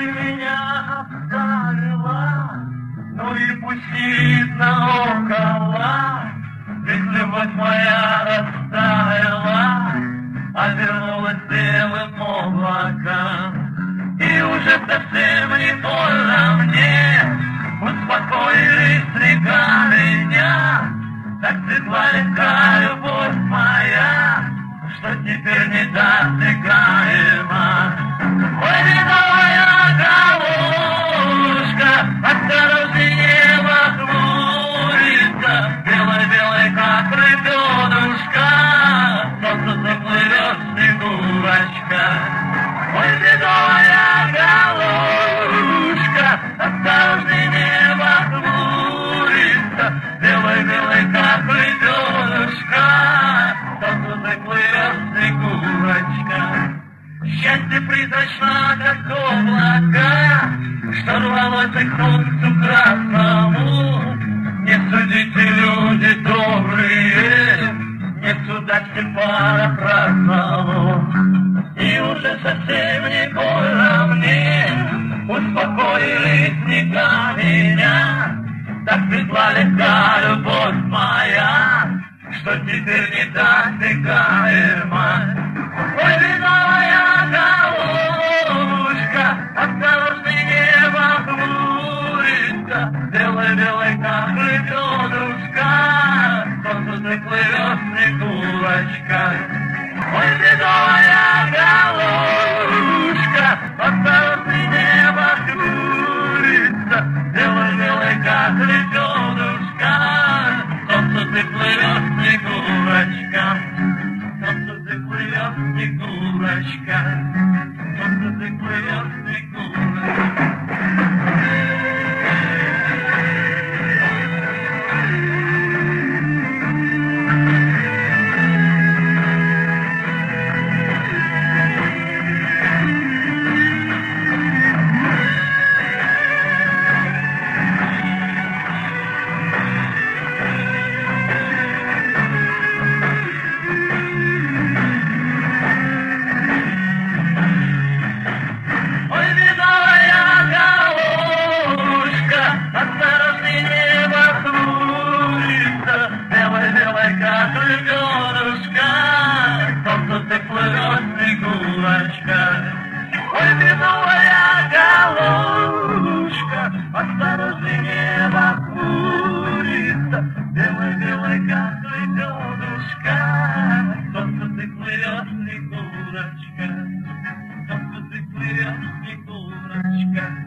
меня оставила, ну и пусть наоколо, ведь любовь моя растаяла, а вернулась белым облаком. И уже совсем не больно мне, успокоились снега меня, так светла легка любовь моя, что теперь недосягаема. Ой, медовая головушка, осторожней небо хмурится, белой-белой, как рыбёнушка, солнце заплывет снегурочка. Ой, медовая головушка, осторожней небо хмурится, белой-белой, как рыбёнушка, солнце заплывет снегурочка. Счастье призрачно, как облака, что рвалось к солнцу красному. Не судите, люди добрые, нет суда степана праздному. И уже совсем не больно мне, успокоились снега меня, так светла легка любовь моя, что теперь недосягаема. Ой, виновая головушка, осторожней небо хмурится, белой-белой, как рыбёнушка, солнце заплывет снегурочка. Ой, виновая головушка, осторожней небо хмурится, белой-белой, как рыбёнушка, солнце заплывет снегурочка. Солнце заплывет снегурочка, солнце заплывет снегурочка. Как рыбёнушка, солнце заплывет снегурочка. Ой, медовая головушка, осторожней небо хмурится, белой-белой, как рыбёнушка, солнце заплывет снегурочка, солнце заплывет снегурочка.